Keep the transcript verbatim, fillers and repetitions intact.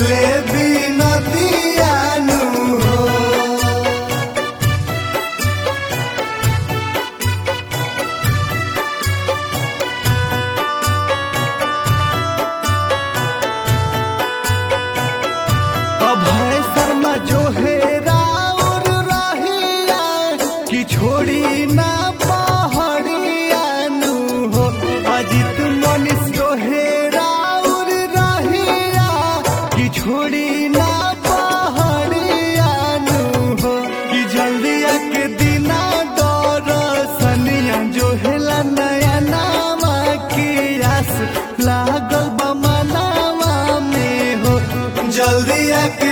ले बिनतियानु हो। अभय शर्मा जो है राउर रहिया कि छोड़ी ना पहाड़िया नु हो। अजित मनीष जो है राउर रहिया कि छोड़ी ना पहाड़िया नु हो। कि जल्दी आके दिना दरसनिया जो है नया नामा की आस लागल बा मनवा में हो। जल्दी आके